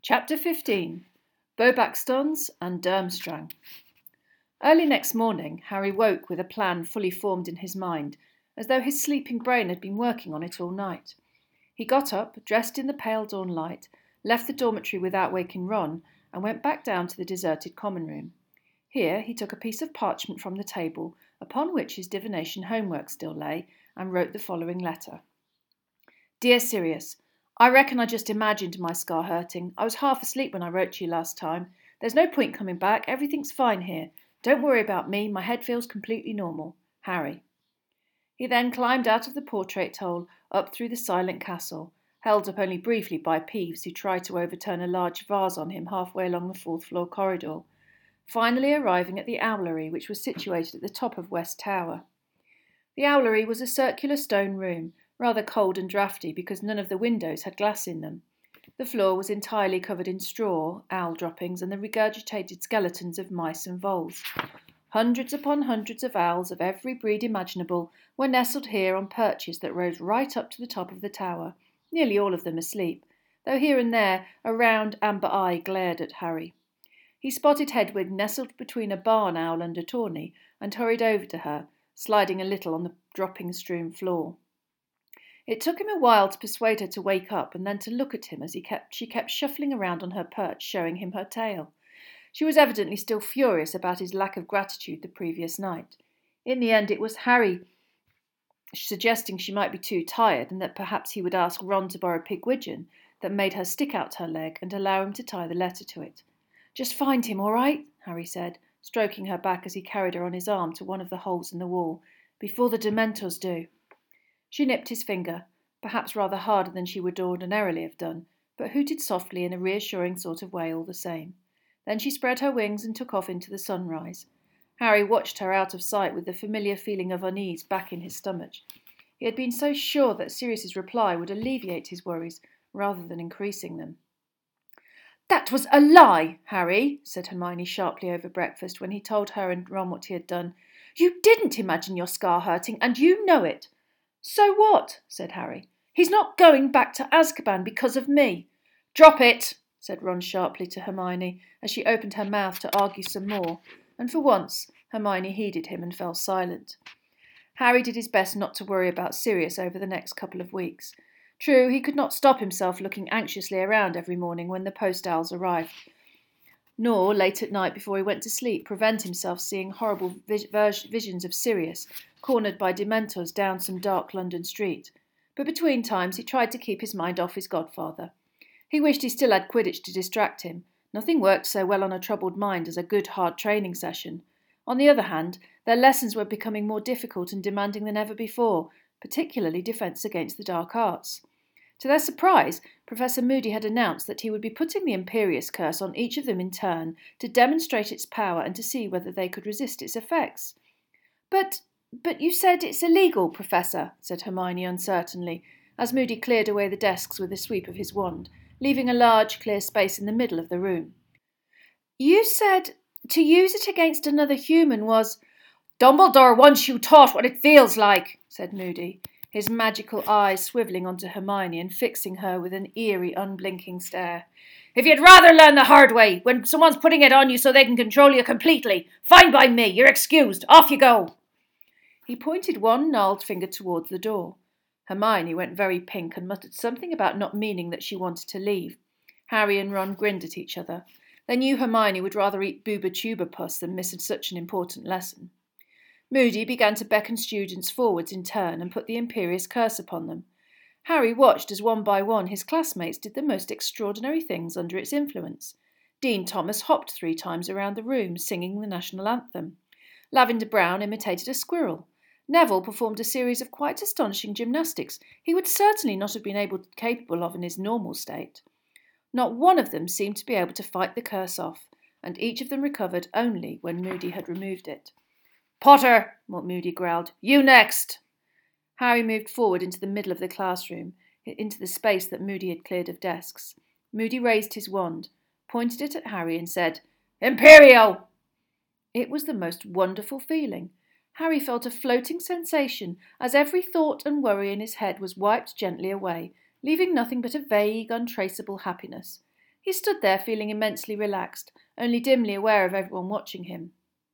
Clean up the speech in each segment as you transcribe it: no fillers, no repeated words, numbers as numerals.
Chapter 15 Beauxbatons and Durmstrang. Early next morning, Harry woke with a plan fully formed in his mind, as though his sleeping brain had been working on it all night. He got up, dressed in the pale dawn light, left the dormitory without waking Ron, and went back down to the deserted common room. Here he took a piece of parchment from the table, upon which his divination homework still lay, and wrote the following letter. Dear Sirius, I reckon I just imagined my scar hurting. I was half asleep when I wrote to you last time. There's no point coming back. Everything's fine here. Don't worry about me. My head feels completely normal. Harry. He then climbed out of the portrait hole, up through the silent castle, held up only briefly by Peeves, who tried to overturn a large vase on him halfway along the fourth-floor corridor, finally arriving at the owlery, which was situated at the top of West Tower. The owlery was a circular stone room, rather cold and draughty because none of the windows had glass in them. The floor was entirely covered in straw, owl droppings, and the regurgitated skeletons of mice and voles. Hundreds upon hundreds of owls of every breed imaginable were nestled here on perches that rose right up to the top of the tower, nearly all of them asleep, though here and there a round amber eye glared at Harry. He spotted Hedwig nestled between a barn owl and a tawny, and hurried over to her, sliding a little on the dropping-strewn floor. It took him a while to persuade her to wake up and then to look at him as she kept shuffling around on her perch, showing him her tail. She was evidently still furious about his lack of gratitude the previous night. In the end, it was Harry suggesting she might be too tired and that perhaps he would ask Ron to borrow Pigwidgeon that made her stick out her leg and allow him to tie the letter to it. Just find him, all right? Harry said, stroking her back as he carried her on his arm to one of the holes in the wall. Before the Dementors do. She nipped his finger, perhaps rather harder than she would ordinarily have done, but hooted softly in a reassuring sort of way all the same. Then she spread her wings and took off into the sunrise. Harry watched her out of sight with the familiar feeling of unease back in his stomach. He had been so sure that Sirius's reply would alleviate his worries rather than increasing them. "That was a lie, Harry," said Hermione sharply over breakfast when he told her and Ron what he had done. "You didn't imagine your scar hurting, and you know it." "So what?" said Harry. "He's not going back to Azkaban because of me." "Drop it," said Ron sharply to Hermione as she opened her mouth to argue some more, and for once Hermione heeded him and fell silent. Harry did his best not to worry about Sirius over the next couple of weeks. True, he could not stop himself looking anxiously around every morning when the post owls arrived, nor, late at night before he went to sleep, prevent himself seeing horrible visions of Sirius, cornered by Dementors down some dark London street. But between times he tried to keep his mind off his godfather. He wished he still had Quidditch to distract him. Nothing worked so well on a troubled mind as a good hard training session. On the other hand, their lessons were becoming more difficult and demanding than ever before, particularly Defence Against the Dark Arts. To their surprise, Professor Moody had announced that he would be putting the Imperius Curse on each of them in turn to demonstrate its power and to see whether they could resist its effects. But you said it's illegal, Professor," said Hermione uncertainly, as Moody cleared away the desks with a sweep of his wand, leaving a large, clear space in the middle of the room. "You said to use it against another human was—" "Dumbledore wants you taught what it feels like," said Moody, his magical eyes swivelling onto Hermione and fixing her with an eerie, unblinking stare. "If you'd rather learn the hard way, when someone's putting it on you so they can control you completely, fine by me, you're excused, off you go." He pointed one gnarled finger towards the door. Hermione went very pink and muttered something about not meaning that she wanted to leave. Harry and Ron grinned at each other. They knew Hermione would rather eat Booba Tuba Puss than miss such an important lesson. Moody began to beckon students forwards in turn and put the Imperius Curse upon them. Harry watched as one by one his classmates did the most extraordinary things under its influence. Dean Thomas hopped 3 times around the room, singing the national anthem. Lavender Brown imitated a squirrel. Neville performed a series of quite astonishing gymnastics he would certainly not have been capable of in his normal state. Not one of them seemed to be able to fight the curse off, and each of them recovered only when Moody had removed it. "Potter," Moody growled, "you next." Harry moved forward into the middle of the classroom, into the space that Moody had cleared of desks. Moody raised his wand, pointed it at Harry and said, "Imperio!" It was the most wonderful feeling. Harry felt a floating sensation as every thought and worry in his head was wiped gently away, leaving nothing but a vague, untraceable happiness. He stood there feeling immensely relaxed, only dimly aware of everyone watching him.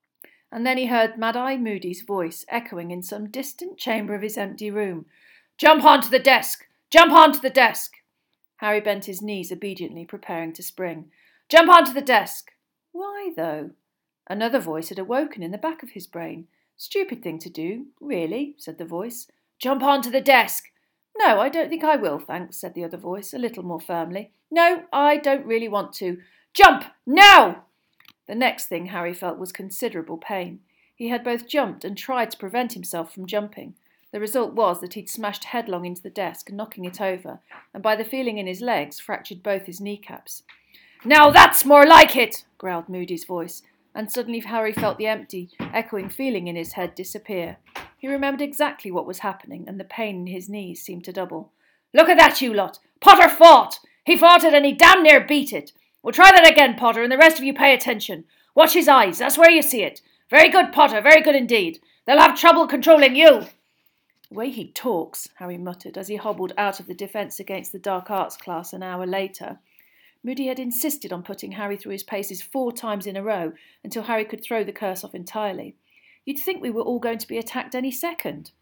And then he heard Mad-Eye Moody's voice echoing in some distant chamber of his empty room. "Jump onto the desk! Jump onto the desk!" Harry bent his knees obediently, preparing to spring. "Jump onto the desk!" Why, though? Another voice had awoken in the back of his brain. "Stupid thing to do, really," said the voice. "Jump onto the desk!" "No, I don't think I will, thanks," said the other voice, a little more firmly. "No, I don't really want to." "Jump! Now!" The next thing Harry felt was considerable pain. He had both jumped and tried to prevent himself from jumping. The result was that he'd smashed headlong into the desk, knocking it over, and by the feeling in his legs, fractured both his kneecaps. "Now that's more like it!" growled Moody's voice, and suddenly Harry felt the empty, echoing feeling in his head disappear. He remembered exactly what was happening, and the pain in his knees seemed to double. "Look at that, you lot! Potter fought! He fought it and he damn near beat it! We'll try that again, Potter, and the rest of you pay attention. Watch his eyes, that's where you see it. Very good, Potter, very good indeed. They'll have trouble controlling you." "The way he talks," Harry muttered as he hobbled out of the Defence Against the Dark Arts class an hour later. Moody had insisted on putting Harry through his paces 4 times in a row until Harry could throw the curse off entirely. "You'd think we were all going to be attacked any second."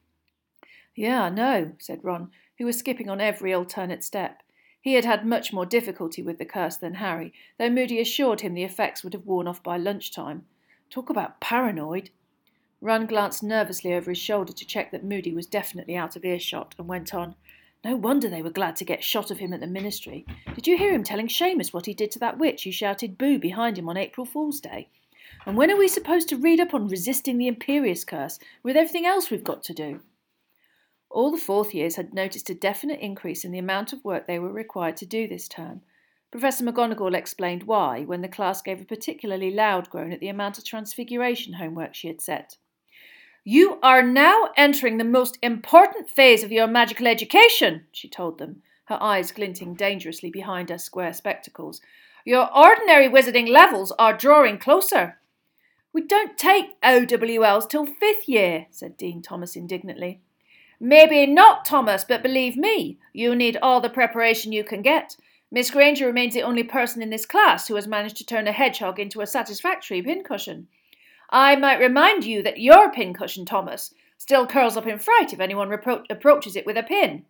"Yeah, I know," said Ron, who was skipping on every alternate step. He had had much more difficulty with the curse than Harry, though Moody assured him the effects would have worn off by lunchtime. Talk about paranoid. Ron glanced nervously over his shoulder to check that Moody was definitely out of earshot, and went on. "No wonder they were glad to get shot of him at the ministry. Did you hear him telling Seamus what he did to that witch who shouted boo behind him on April Fool's Day? And when are we supposed to read up on resisting the Imperious Curse with everything else we've got to do?" All the 4th years had noticed a definite increase in the amount of work they were required to do this term. Professor McGonagall explained why, when the class gave a particularly loud groan at the amount of Transfiguration homework she had set. "You are now entering the most important phase of your magical education," she told them, her eyes glinting dangerously behind her square spectacles. "Your ordinary wizarding levels are drawing closer." "We don't take OWLs till 5th year," said Dean Thomas indignantly. "Maybe not, Thomas, but believe me, you need all the preparation you can get. Miss Granger remains the only person in this class who has managed to turn a hedgehog into a satisfactory pincushion. I might remind you that your pincushion, Thomas, still curls up in fright if anyone approaches it with a pin."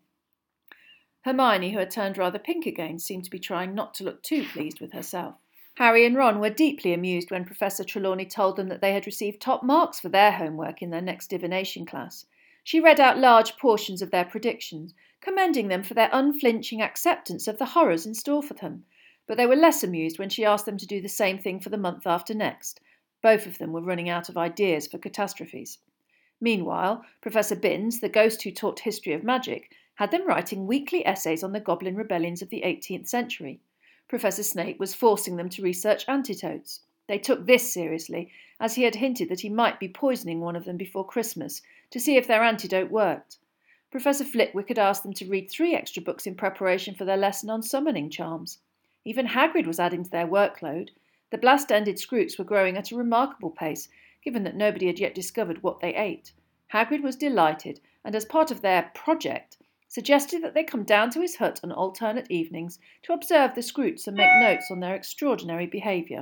Hermione, who had turned rather pink again, seemed to be trying not to look too pleased with herself. Harry and Ron were deeply amused when Professor Trelawney told them that they had received top marks for their homework in their next divination class. She read out large portions of their predictions, commending them for their unflinching acceptance of the horrors in store for them, but they were less amused when she asked them to do the same thing for the month after next. Both of them were running out of ideas for catastrophes. Meanwhile, Professor Binns, the ghost who taught history of magic, had them writing weekly essays on the goblin rebellions of the 18th century. Professor Snape was forcing them to research antidotes. They took this seriously, as he had hinted that he might be poisoning one of them before Christmas to see if their antidote worked. Professor Flitwick had asked them to read 3 extra books in preparation for their lesson on summoning charms. Even Hagrid was adding to their workload. The blast-ended Scroots were growing at a remarkable pace, given that nobody had yet discovered what they ate. Hagrid was delighted, and as part of their project, suggested that they come down to his hut on alternate evenings to observe the Scroots and make notes on their extraordinary behaviour.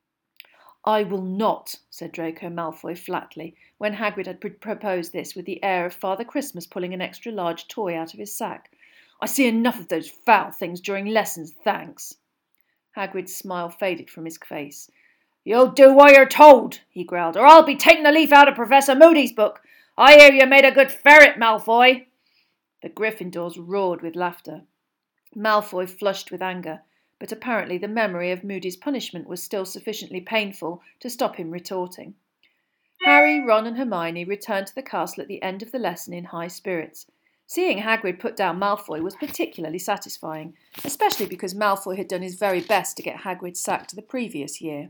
"I will not," said Draco Malfoy flatly, when Hagrid had proposed this with the air of Father Christmas pulling an extra large toy out of his sack. "I see enough of those foul things during lessons, thanks." Hagrid's smile faded from his face. "You'll do what you're told," he growled, "or I'll be taking a leaf out of Professor Moody's book. I hear you made a good ferret, Malfoy." The Gryffindors roared with laughter. Malfoy flushed with anger, but apparently the memory of Moody's punishment was still sufficiently painful to stop him retorting. Harry, Ron and Hermione returned to the castle at the end of the lesson in high spirits. Seeing Hagrid put down Malfoy was particularly satisfying, especially because Malfoy had done his very best to get Hagrid sacked the previous year.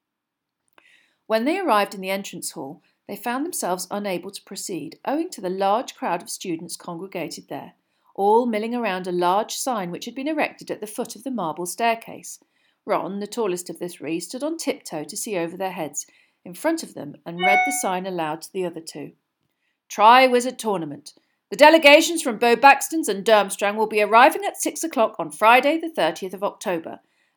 When they arrived in the entrance hall, they found themselves unable to proceed, owing to the large crowd of students congregated there, all milling around a large sign which had been erected at the foot of the marble staircase. Ron, the tallest of the 3, stood on tiptoe to see over their heads, in front of them, and read the sign aloud to the other 2. "Tri-Wizard Tournament. The delegations from Beauxbatons and Durmstrang will be arriving at 6 o'clock on Friday the 30th of October.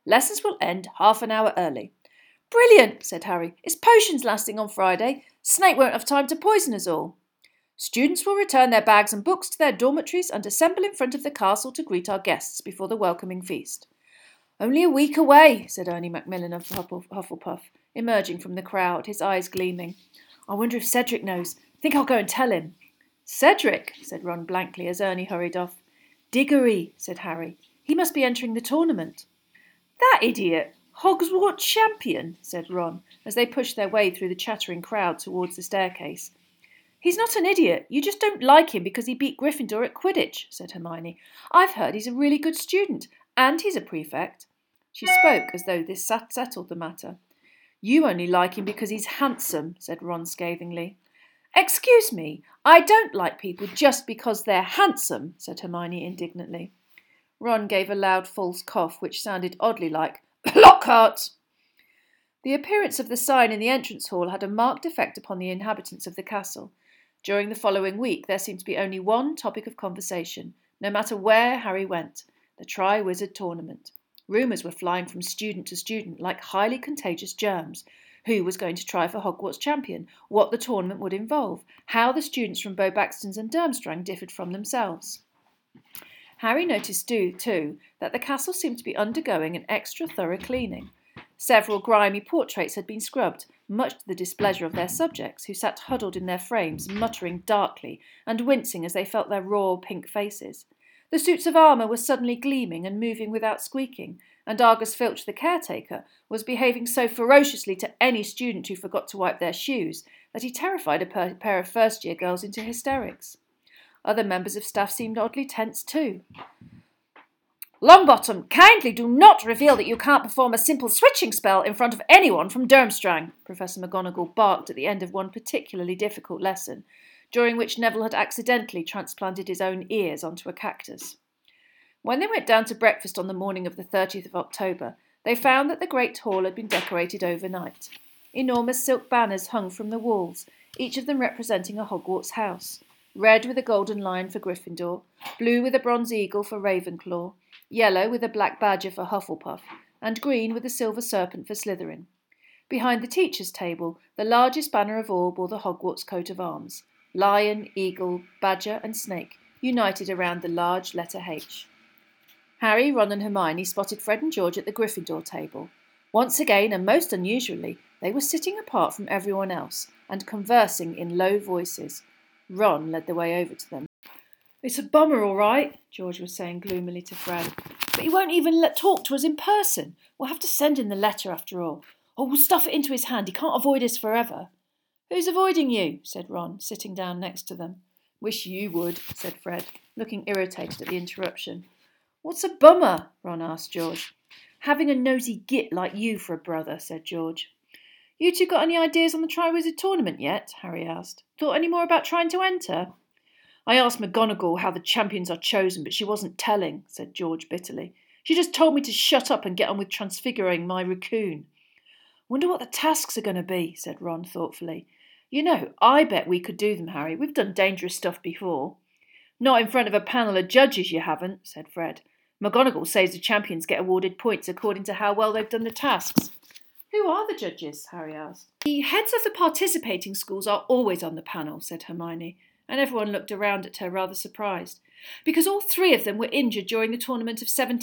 Lessons will end half an hour early." "Brilliant," said Harry. "Is potions lasting on Friday? Snape won't have time to poison us all." "Students will return their bags and books to their dormitories and assemble in front of the castle to greet our guests before the welcoming feast." "Only a week away," said Ernie Macmillan of Hufflepuff, emerging from the crowd, his eyes gleaming. "I wonder if Cedric knows. I think I'll go and tell him." "Cedric," said Ron blankly as Ernie hurried off. "Diggory," said Harry. "He must be entering the tournament." "That idiot! Hogwarts champion," said Ron, as they pushed their way through the chattering crowd towards the staircase. "He's not an idiot. You just don't like him because he beat Gryffindor at Quidditch," said Hermione. "I've heard he's a really good student, and he's a prefect." She spoke as though this settled the matter. "You only like him because he's handsome," said Ron scathingly. "Excuse me, I don't like people just because they're handsome," said Hermione indignantly. Ron gave a loud false cough which sounded oddly like Lockhart. The appearance of the sign in the entrance hall had a marked effect upon the inhabitants of the castle. During the following week there seemed to be only one topic of conversation, no matter where Harry went: the Triwizard Tournament. Rumours were flying from student to student like highly contagious germs. Who was going to try for Hogwarts champion? What the tournament would involve? How the students from Beauxbatons and Durmstrang differed from themselves? Harry noticed too that the castle seemed to be undergoing an extra thorough cleaning. Several grimy portraits had been scrubbed, much to the displeasure of their subjects, who sat huddled in their frames, muttering darkly and wincing as they felt their raw pink faces. The suits of armour were suddenly gleaming and moving without squeaking, and Argus Filch, the caretaker, was behaving so ferociously to any student who forgot to wipe their shoes that he terrified a pair of first-year girls into hysterics. Other members of staff seemed oddly tense too. "Longbottom, kindly do not reveal that you can't perform a simple switching spell in front of anyone from Durmstrang," Professor McGonagall barked at the end of one particularly difficult lesson, during which Neville had accidentally transplanted his own ears onto a cactus. When they went down to breakfast on the morning of the 30th of October, they found that the Great Hall had been decorated overnight. Enormous silk banners hung from the walls, each of them representing a Hogwarts house: red with a golden lion for Gryffindor, blue with a bronze eagle for Ravenclaw, yellow with a black badger for Hufflepuff, and green with a silver serpent for Slytherin. Behind the teachers' table, the largest banner of all bore the Hogwarts coat of arms: lion, eagle, badger, and snake, united around the large letter H. Harry, Ron, and Hermione spotted Fred and George at the Gryffindor table. Once again, and most unusually, they were sitting apart from everyone else and conversing in low voices. Ron led the way over to them. "It's a bummer, all right," George was saying gloomily to Fred. "But he won't even talk to us in person. We'll have to send in the letter after all. Or we'll stuff it into his hand. He can't avoid us forever." "Who's avoiding you?" said Ron, sitting down next to them. "Wish you would," said Fred, looking irritated at the interruption. "What's a bummer?" Ron asked George. "Having a nosy git like you for a brother," said George. "You two got any ideas on the Triwizard Tournament yet?" Harry asked. "Thought any more about trying to enter?" "I asked McGonagall how the champions are chosen, but she wasn't telling," said George bitterly. "She just told me to shut up and get on with transfiguring my raccoon." "Wonder what the tasks are going to be," said Ron thoughtfully. "You know, I bet we could do them, Harry. We've done dangerous stuff before." "Not in front of a panel of judges, you haven't," said Fred. "McGonagall says the champions get awarded points according to how well they've done the tasks." "Who are the judges?" Harry asked. "The heads of the participating schools are always on the panel," said Hermione, and everyone looked around at her rather surprised, because all three of them were injured during the tournament of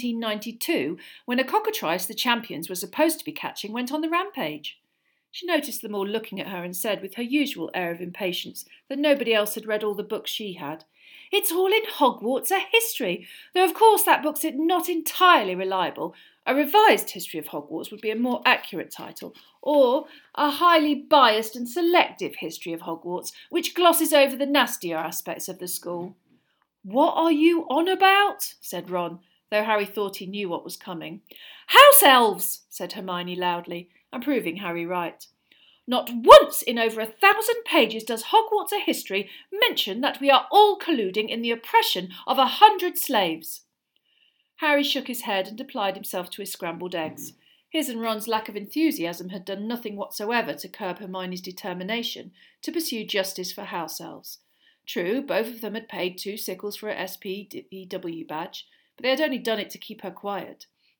1792, when a cockatrice the champions were supposed to be catching went on the rampage. She noticed them all looking at her and said, with her usual air of impatience, that nobody else had read all the books she had, "It's all in Hogwarts, a history, though of course that book's not entirely reliable. A revised history of Hogwarts would be a more accurate title, or a highly biased and selective history of Hogwarts, which glosses over the nastier aspects of the school." "What are you on about?" said Ron, though Harry thought he knew what was coming. "House elves!" said Hermione loudly, and proving Harry right. "Not once in over 1,000 pages does Hogwarts a history mention that we are all colluding in the oppression of 100 slaves." Harry shook his head and applied himself to his scrambled eggs. His and Ron's lack of enthusiasm had done nothing whatsoever to curb Hermione's determination to pursue justice for house elves. True, both of them had paid 2 sickles for a SPEW badge, but they had only done it to keep her quiet.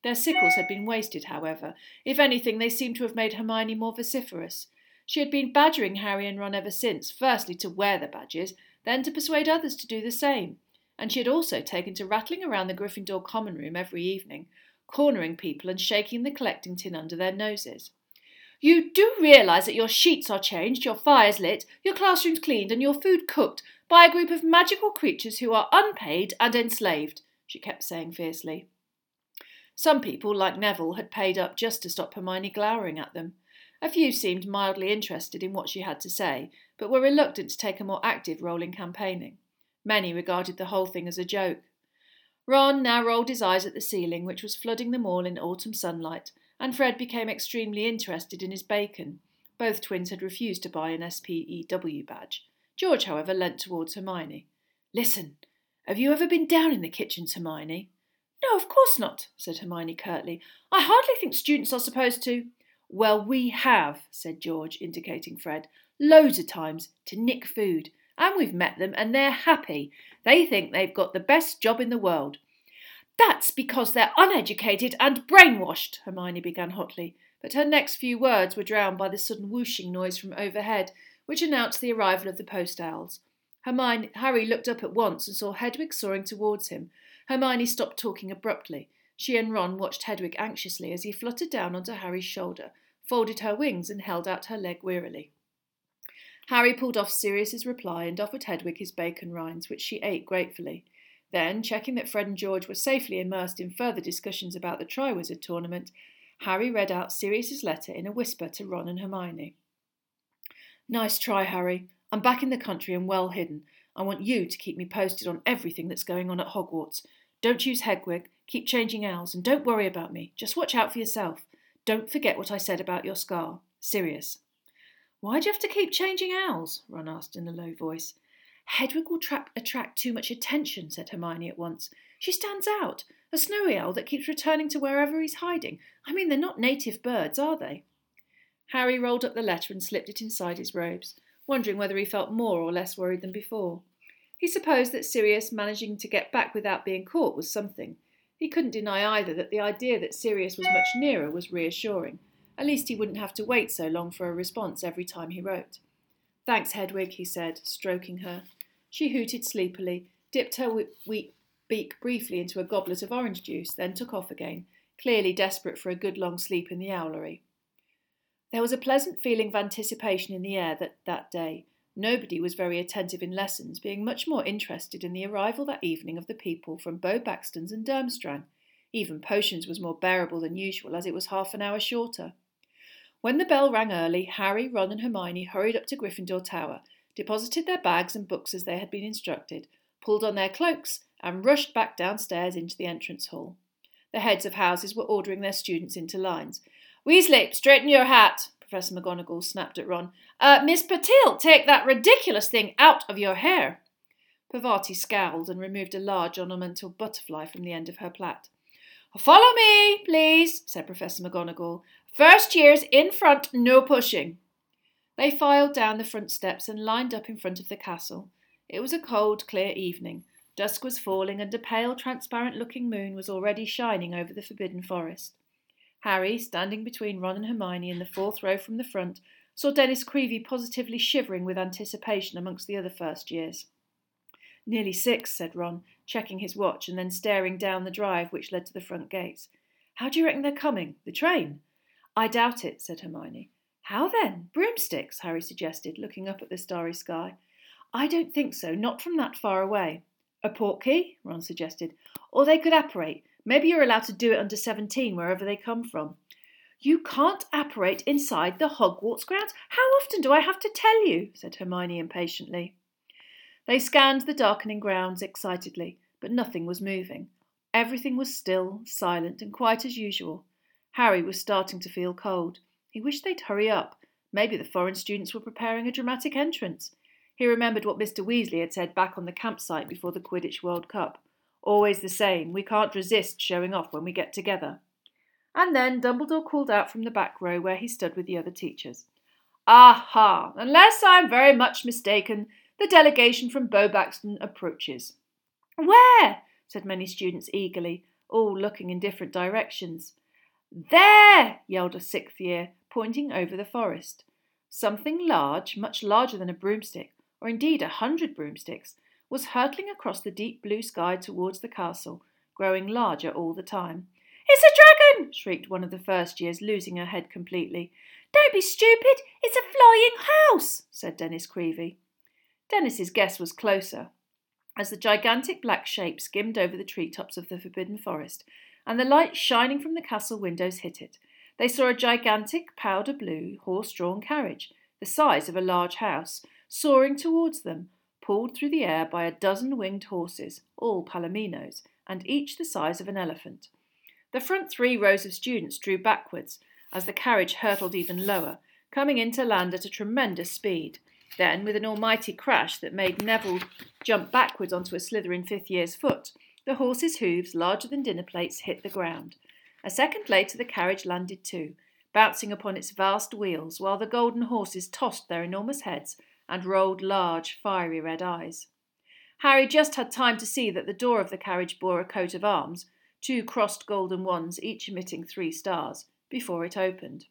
Their sickles had been wasted, however. If anything, they seemed to have made Hermione more vociferous. She had been badgering Harry and Ron ever since, firstly to wear the badges, then to persuade others to do the same. And she had also taken to rattling around the Gryffindor common room every evening, cornering people and shaking the collecting tin under their noses. You do realise that your sheets are changed, your fires lit, your classrooms cleaned, and your food cooked by a group of magical creatures who are unpaid and enslaved, she kept saying fiercely. Some people, like Neville, had paid up just to stop Hermione glowering at them. A few seemed mildly interested in what she had to say, but were reluctant to take a more active role in campaigning. Many regarded the whole thing as a joke. Ron now rolled his eyes at the ceiling, which was flooding them all in autumn sunlight, and Fred became extremely interested in his bacon. Both twins had refused to buy an SPEW badge. George, however, leant towards Hermione. Listen, have you ever been down in the kitchens, Hermione? No, of course not, said Hermione curtly. I hardly think students are supposed to. Well, we have, said George, indicating Fred, loads of times, to nick food. And we've met them, and they're happy. They think they've got the best job in the world. That's because they're uneducated and brainwashed, Hermione began hotly, but her next few words were drowned by the sudden whooshing noise from overhead, which announced the arrival of the post owls. Harry looked up at once and saw Hedwig soaring towards him. Hermione stopped talking abruptly. She and Ron watched Hedwig anxiously as he fluttered down onto Harry's shoulder, folded her wings and held out her leg wearily. Harry pulled off Sirius's reply and offered Hedwig his bacon rinds, which she ate gratefully. Then, checking that Fred and George were safely immersed in further discussions about the Triwizard Tournament, Harry read out Sirius's letter in a whisper to Ron and Hermione. Nice try, Harry. I'm back in the country and well hidden. I want you to keep me posted on everything that's going on at Hogwarts. Don't use Hedwig, keep changing owls, and don't worry about me. Just watch out for yourself. Don't forget what I said about your scar. Sirius. Why do you have to keep changing owls? Ron asked in a low voice. Hedwig will attract too much attention, said Hermione at once. She stands out. A snowy owl that keeps returning to wherever he's hiding. I mean, they're not native birds, are they? Harry rolled up the letter and slipped it inside his robes, wondering whether he felt more or less worried than before. He supposed that Sirius managing to get back without being caught was something. He couldn't deny either that the idea that Sirius was much nearer was reassuring. At least he wouldn't have to wait so long for a response every time he wrote. Thanks, Hedwig, he said, stroking her. She hooted sleepily, dipped her weak beak briefly into a goblet of orange juice, then took off again, clearly desperate for a good long sleep in the owlery. There was a pleasant feeling of anticipation in the air that day. Nobody was very attentive in lessons, being much more interested in the arrival that evening of the people from Beau Baxton's and Durmstrang. Even Potions was more bearable than usual, as it was half an hour shorter. When the bell rang early, Harry, Ron and Hermione hurried up to Gryffindor Tower, deposited their bags and books as they had been instructed, pulled on their cloaks, and rushed back downstairs into the entrance hall. The heads of houses were ordering their students into lines. Weasley, straighten your hat, Professor McGonagall snapped at Ron. Miss Patil, take that ridiculous thing out of your hair. Parvati scowled and removed a large ornamental butterfly from the end of her plait. Follow me, please, said Professor McGonagall. First years in front, no pushing. They filed down the front steps and lined up in front of the castle. It was a cold, clear evening. Dusk was falling and a pale, transparent-looking moon was already shining over the Forbidden Forest. Harry, standing between Ron and Hermione in the fourth row from the front, saw Dennis Creevey positively shivering with anticipation amongst the other first years. Nearly 6, said Ron, checking his watch and then staring down the drive which led to the front gates. How do you reckon they're coming? The train? I doubt it, said Hermione. How then? Broomsticks, Harry suggested, looking up at the starry sky. I don't think so, not from that far away. A portkey? Ron suggested. Or they could apparate. Maybe you're allowed to do it under 17 wherever they come from. You can't apparate inside the Hogwarts grounds. How often do I have to tell you? Said Hermione impatiently. They scanned the darkening grounds excitedly, but nothing was moving. Everything was still, silent, and quite as usual. Harry was starting to feel cold. He wished they'd hurry up. Maybe the foreign students were preparing a dramatic entrance. He remembered what Mr. Weasley had said back on the campsite before the Quidditch World Cup. Always the same, we can't resist showing off when we get together. And then Dumbledore called out from the back row where he stood with the other teachers. Aha! Unless I'm very much mistaken, the delegation from Beau Baxton approaches. Where? Said many students eagerly. all looking in different directions. There! Yelled a sixth year, pointing over the forest. Something large, much larger than a broomstick, or indeed 100 broomsticks, was hurtling across the deep blue sky towards the castle, growing larger all the time. It's a dragon! Shrieked one of the first years, losing her head completely. Don't be stupid! It's a flying house! Said Dennis Creevy. Dennis's guess was closer. As the gigantic black shape skimmed over the treetops of the Forbidden Forest, and the light shining from the castle windows hit it, they saw a gigantic powder-blue horse-drawn carriage, the size of a large house, soaring towards them, pulled through the air by a dozen winged horses, all palominos, and each the size of an elephant. The front 3 rows of students drew backwards as the carriage hurtled even lower, coming in to land at a tremendous speed. Then, with an almighty crash that made Neville jump backwards onto a slithering 5th year's foot, the horse's hooves, larger than dinner plates, hit the ground. A second later the carriage landed too, bouncing upon its vast wheels, while the golden horses tossed their enormous heads and rolled large, fiery red eyes. Harry just had time to see that the door of the carriage bore a coat of arms, 2 crossed golden wands, each emitting 3 stars, before it opened.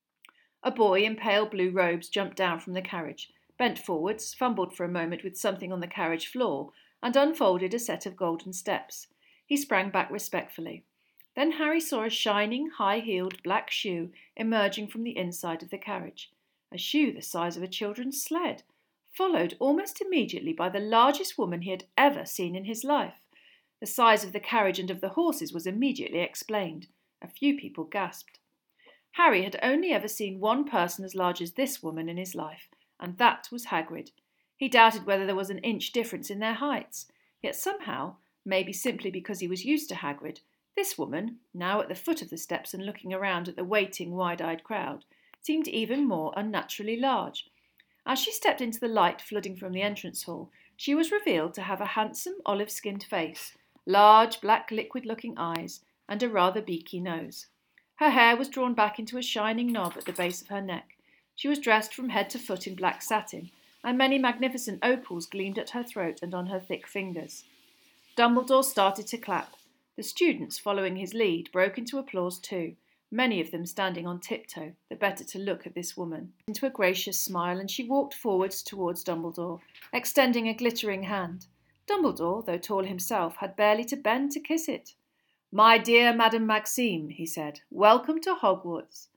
A boy in pale blue robes jumped down from the carriage, bent forwards, fumbled for a moment with something on the carriage floor, and unfolded a set of golden steps. He sprang back respectfully. Then Harry saw a shining, high-heeled black shoe emerging from the inside of the carriage, a shoe the size of a children's sled, followed almost immediately by the largest woman he had ever seen in his life. The size of the carriage and of the horses was immediately explained. A few people gasped. Harry had only ever seen one person as large as this woman in his life, and that was Hagrid. He doubted whether there was an inch difference in their heights, yet somehow, maybe simply because he was used to Hagrid, this woman, now at the foot of the steps and looking around at the waiting, wide-eyed crowd, seemed even more unnaturally large. As she stepped into the light flooding from the entrance hall, she was revealed to have a handsome olive-skinned face, large black liquid-looking eyes, and a rather beaky nose. Her hair was drawn back into a shining knob at the base of her neck. She was dressed from head to foot in black satin, and many magnificent opals gleamed at her throat and on her thick fingers. Dumbledore started to clap. The students, following his lead, broke into applause too, many of them standing on tiptoe, the better to look at this woman. Into a gracious smile, and she walked forwards towards Dumbledore, extending a glittering hand. Dumbledore, though tall himself, had barely to bend to kiss it. "My dear Madame Maxime," he said, "welcome to Hogwarts."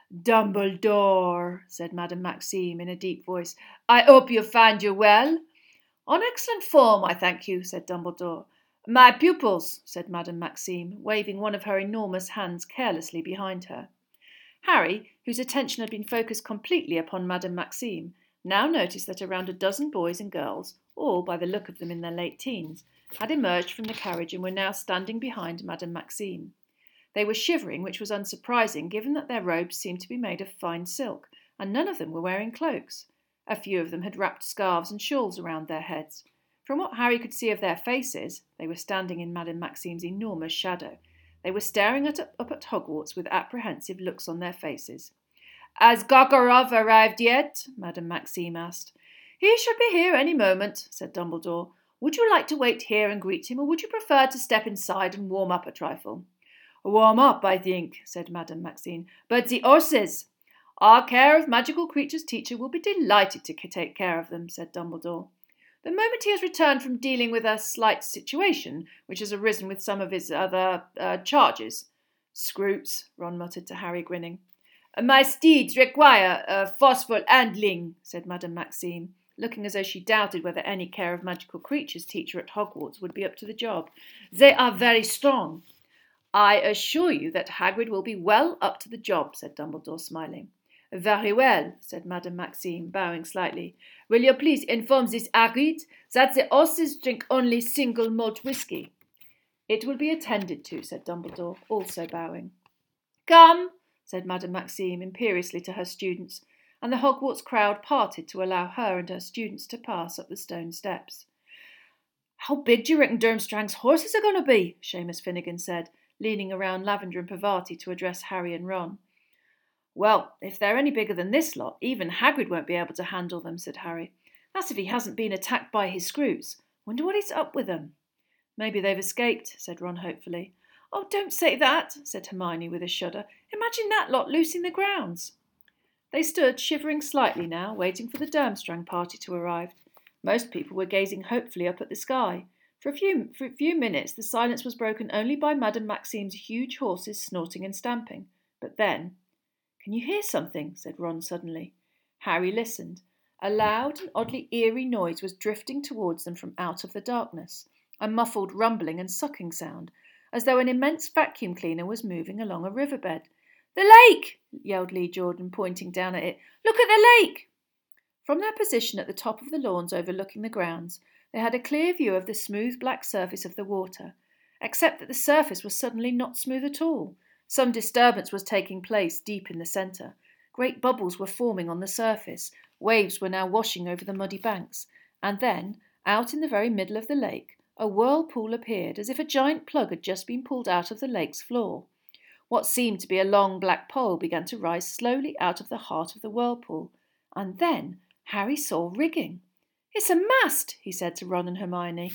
"Dumbledore," said Madame Maxime in a deep voice, "I hope you find you well." "On excellent form, I thank you," said Dumbledore. "My pupils," said Madame Maxime, waving one of her enormous hands carelessly behind her. Harry, whose attention had been focused completely upon Madame Maxime, now noticed that around a dozen boys and girls, all by the look of them in their late teens, had emerged from the carriage and were now standing behind Madame Maxime. They were shivering, which was unsurprising given that their robes seemed to be made of fine silk, and none of them were wearing cloaks. A few of them had wrapped scarves and shawls around their heads. From what Harry could see of their faces, they were standing in Madame Maxime's enormous shadow. They were staring up at Hogwarts with apprehensive looks on their faces. "Has Karkaroff arrived yet?" Madame Maxime asked. "He should be here any moment," said Dumbledore. "Would you like to wait here and greet him, or would you prefer to step inside and warm up a trifle?" "Warm up, I think," said Madame Maxime. "But the horses?" "Our Care of Magical Creatures teacher will be delighted to take care of them," said Dumbledore. "The moment he has returned from dealing with a slight situation which has arisen with some of his other charges." "Scroops," Ron muttered to Harry, grinning. "My steeds require forceful handling," said Madame Maxime, looking as though she doubted whether any Care of Magical Creatures teacher at Hogwarts would be up to the job. "They are very strong." "I assure you that Hagrid will be well up to the job," said Dumbledore, smiling. "Very well," said Madame Maxime, bowing slightly. "Will you please inform this Hagrid that the horses drink only single malt whisky?" "It will be attended to," said Dumbledore, also bowing. "Come," said Madame Maxime imperiously to her students, and the Hogwarts crowd parted to allow her and her students to pass up the stone steps. "How big do you reckon Durmstrang's horses are going to be?" Seamus Finnegan said, leaning around Lavender and Parvati to address Harry and Ron. "Well, if they're any bigger than this lot, even Hagrid won't be able to handle them," said Harry. "That's if he hasn't been attacked by his Scroots. Wonder what he's up with them." "Maybe they've escaped," said Ron hopefully. "Oh, don't say that," said Hermione with a shudder. "Imagine that lot loose in the grounds." They stood shivering slightly now, waiting for the Durmstrang party to arrive. Most people were gazing hopefully up at the sky. For a few minutes the silence was broken only by Madame Maxime's huge horses snorting and stamping. But then, "Can you hear something?" said Ron suddenly. Harry listened. A loud and oddly eerie noise was drifting towards them from out of the darkness, a muffled rumbling and sucking sound, as though an immense vacuum cleaner was moving along a riverbed. "The lake!" yelled Lee Jordan, pointing down at it. "Look at the lake!" From their position at the top of the lawns overlooking the grounds, they had a clear view of the smooth black surface of the water, except that the surface was suddenly not smooth at all. Some disturbance was taking place deep in the centre. Great bubbles were forming on the surface, waves were now washing over the muddy banks, and then, out in the very middle of the lake, a whirlpool appeared, as if a giant plug had just been pulled out of the lake's floor. What seemed to be a long black pole began to rise slowly out of the heart of the whirlpool, and then Harry saw rigging. "It's a mast," he said to Ron and Hermione.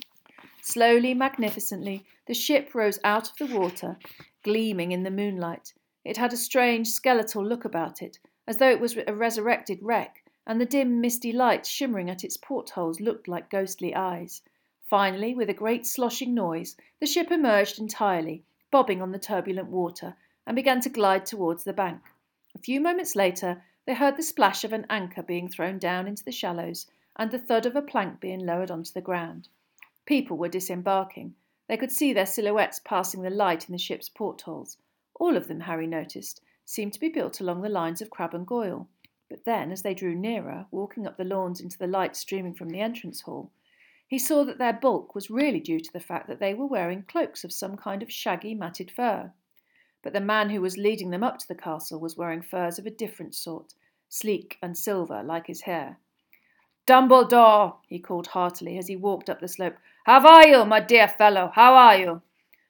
Slowly, magnificently, the ship rose out of the water, gleaming in the moonlight. It had a strange, skeletal look about it, as though it was a resurrected wreck, and the dim, misty lights shimmering at its portholes looked like ghostly eyes. Finally, with a great sloshing noise, the ship emerged entirely, bobbing on the turbulent water, and began to glide towards the bank. A few moments later, they heard the splash of an anchor being thrown down into the shallows, and the thud of a plank being lowered onto the ground. People were disembarking. They could see their silhouettes passing the light in the ship's portholes. All of them, Harry noticed, seemed to be built along the lines of Crabbe and Goyle. But then, as they drew nearer, walking up the lawns into the light streaming from the entrance hall, he saw that their bulk was really due to the fact that they were wearing cloaks of some kind of shaggy, matted fur. But the man who was leading them up to the castle was wearing furs of a different sort, sleek and silver like his hair. "Dumbledore!" he called heartily as he walked up the slope. "How are you, my dear fellow? How are you?"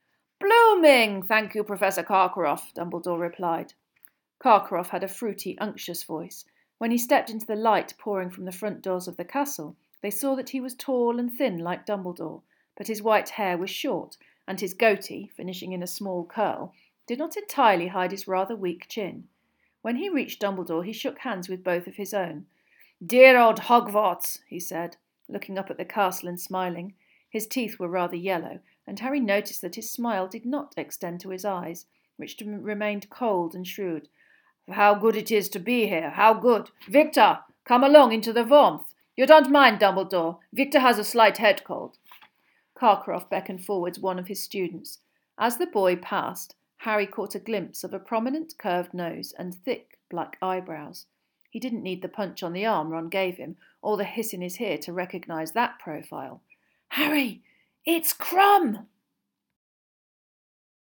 "Blooming, thank you, Professor Karkaroff," Dumbledore replied. Karkaroff had a fruity, unctuous voice. When he stepped into the light pouring from the front doors of the castle, they saw that he was tall and thin like Dumbledore, but his white hair was short, and his goatee, finishing in a small curl, did not entirely hide his rather weak chin. When he reached Dumbledore, he shook hands with both of his own. "Dear old Hogwarts," he said, looking up at the castle and smiling. His teeth were rather yellow, and Harry noticed that his smile did not extend to his eyes, which remained cold and shrewd. "How good it is to be here, how good! Victor, come along into the warmth. You don't mind, Dumbledore. Victor has a slight head cold." Karkaroff beckoned forwards one of his students. As the boy passed, Harry caught a glimpse of a prominent curved nose and thick black eyebrows. He didn't need the punch on the arm Ron gave him, or the hiss in his ear to recognise that profile. "Harry, it's Krum!"